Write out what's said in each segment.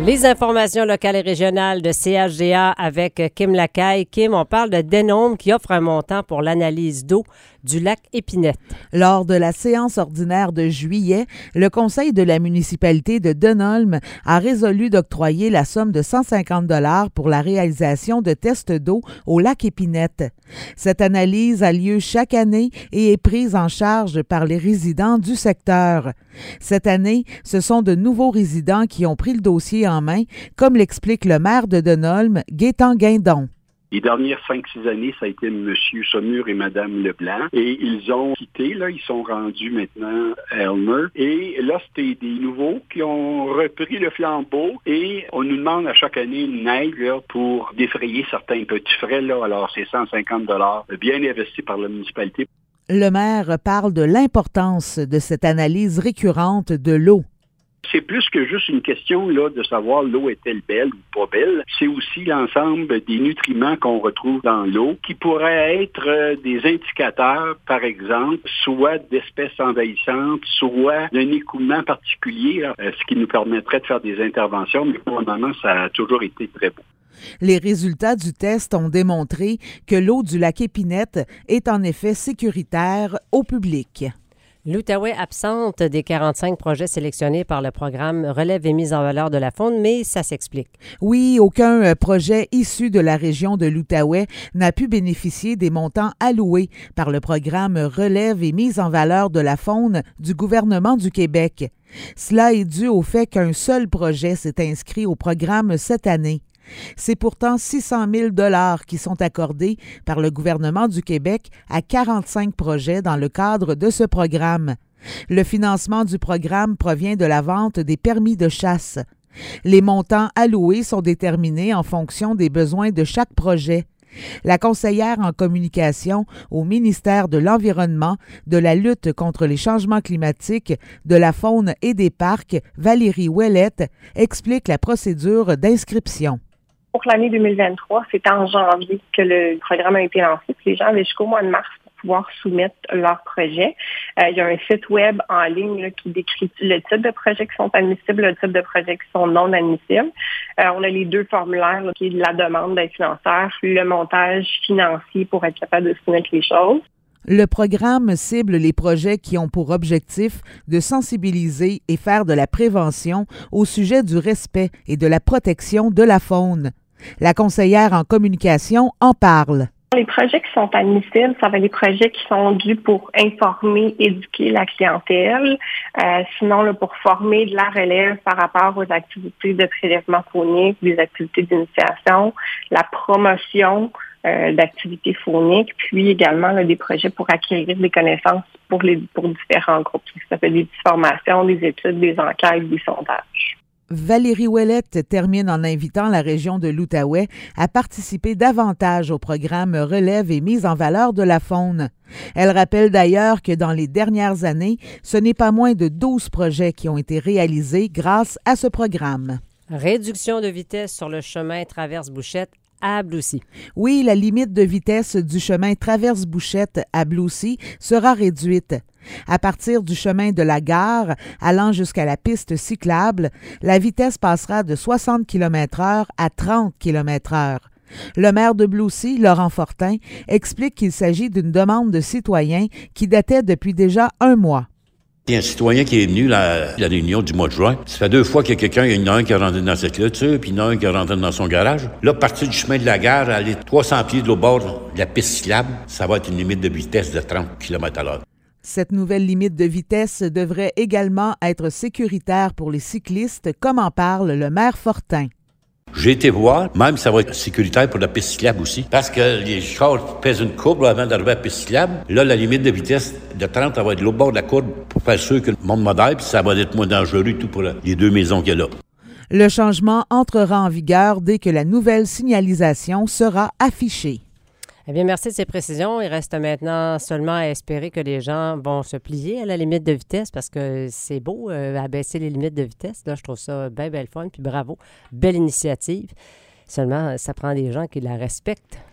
Les informations locales et régionales de CHGA avec Kim Lacaille. Kim, on parle de Denôme qui offre un montant pour l'analyse d'eau du lac Épinette. Lors de la séance ordinaire de juillet, le conseil de la municipalité de Denholm a résolu d'octroyer la somme de 150 $ pour la réalisation de tests d'eau au lac Épinette. Cette analyse a lieu chaque année et est prise en charge par les résidents du secteur. Cette année, ce sont de nouveaux résidents qui ont pris le dossier en main, comme l'explique le maire de Denholm, Gaétan Guindon. Les dernières 5-6 années, ça a été M. Saumur et Mme Leblanc. Et ils ont quitté, là, ils sont rendus maintenant à Elmer. Et là, c'était des nouveaux qui ont repris le flambeau. Et on nous demande à chaque année une aide là, pour défrayer certains petits frais. Là. Alors, c'est 150 $ bien investis par la municipalité. Le maire parle de l'importance de cette analyse récurrente de l'eau. C'est plus que juste une question là, de savoir l'eau est-elle belle ou pas belle. C'est aussi l'ensemble des nutriments qu'on retrouve dans l'eau qui pourraient être des indicateurs, par exemple, soit d'espèces envahissantes, soit d'un écoulement particulier, là, ce qui nous permettrait de faire des interventions. Mais pour le moment, ça a toujours été très beau. Les résultats du test ont démontré que l'eau du lac Épinette est en effet sécuritaire au public. L'Outaouais absente des 45 projets sélectionnés par le programme Relève et mise en valeur de la faune, mais ça s'explique. Oui, aucun projet issu de la région de l'Outaouais n'a pu bénéficier des montants alloués par le programme Relève et mise en valeur de la faune du gouvernement du Québec. Cela est dû au fait qu'un seul projet s'est inscrit au programme cette année. C'est pourtant 600 000 $ qui sont accordés par le gouvernement du Québec à 45 projets dans le cadre de ce programme. Le financement du programme provient de la vente des permis de chasse. Les montants alloués sont déterminés en fonction des besoins de chaque projet. La conseillère en communication au ministère de l'Environnement, de la lutte contre les changements climatiques, de la faune et des parcs, Valérie Ouellette, explique la procédure d'inscription. Pour l'année 2023, c'est en janvier que le programme a été lancé. Puis les gens avaient jusqu'au mois de mars pour pouvoir soumettre leur projet. Il y a un site web en ligne là, qui décrit le type de projets qui sont admissibles, le type de projets qui sont non admissibles. On a les deux formulaires là, qui est la demande d'être financeur, le montage financier pour être capable de soumettre les choses. Le programme cible les projets qui ont pour objectif de sensibiliser et faire de la prévention au sujet du respect et de la protection de la faune. La conseillère en communication en parle. Les projets qui sont admissibles, ça va être des projets qui sont dus pour informer, éduquer la clientèle, sinon là, pour former de la relève par rapport aux activités de prélèvement faunique, des activités d'initiation, la promotion d'activités fauniques, puis également là, des projets pour acquérir des connaissances pour différents groupes. Ça fait des formations, des études, des enquêtes, des sondages. Valérie Ouellette termine en invitant la région de l'Outaouais à participer davantage au programme Relève et mise en valeur de la faune. Elle rappelle d'ailleurs que dans les dernières années, ce n'est pas moins de 12 projets qui ont été réalisés grâce à ce programme. Réduction de vitesse sur le chemin Traverse-Bouchette à Bloussy. Oui, la limite de vitesse du chemin Traverse-Bouchette à Bloussy sera réduite. À partir du chemin de la gare, allant jusqu'à la piste cyclable, la vitesse passera de 60 km/h à 30 km/h. Le maire de Bloussy, Laurent Fortin, explique qu'il s'agit d'une demande de citoyens qui datait depuis déjà un mois. Il y a un citoyen qui est venu à la réunion du mois de juin. Ça fait 2 fois qu'il y a quelqu'un, il y en a un qui est rentré dans cette clôture, puis il y en a un qui est rentré dans son garage. Là, partir du chemin de la gare, aller 300 pieds de l'autre bord de la piste cyclable, ça va être une limite de vitesse de 30 km/h. Cette nouvelle limite de vitesse devrait également être sécuritaire pour les cyclistes, comme en parle le maire Fortin. J'ai été voir, même ça va être sécuritaire pour la piste cyclable aussi, parce que les chars pèsent une courbe avant d'arriver à la piste cyclable. Là, la limite de vitesse de 30, ça va être l'autre bord de la courbe pour faire sûr que le monde modère, puis ça va être moins dangereux et tout pour les 2 maisons qu'il y a là. Le changement entrera en vigueur dès que la nouvelle signalisation sera affichée. Eh bien, merci de ces précisions. Il reste maintenant seulement à espérer que les gens vont se plier à la limite de vitesse parce que c'est beau abaisser les limites de vitesse. Là, je trouve ça bien, bien le fun. Puis bravo, belle initiative. Seulement, ça prend des gens qui la respectent.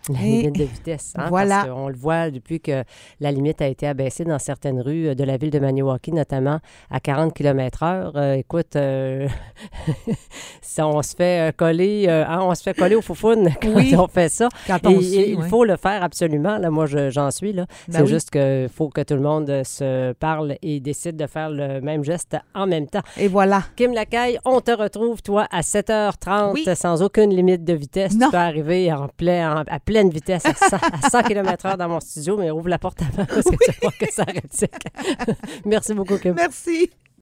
La limite de vitesse. Hein, voilà. Parce qu'on le voit depuis que la limite a été abaissée dans certaines rues de la ville de Maniwaki, notamment à 40 km/h. Écoute, si on se fait coller, on se fait coller au foufoune quand on fait ça. Quand on suit, il faut le faire absolument. Là, moi, j'en suis. Là. C'est juste qu'il faut que tout le monde se parle et décide de faire le même geste en même temps. Et voilà. Kim Lacaille, on te retrouve, toi, à 7h30 sans aucune limite de vitesse. Non. Tu peux arriver à pleine vitesse à 100 km/h dans mon studio, mais ouvre la porte avant parce que tu vois que ça arrête sec. Merci beaucoup, Kim. Merci.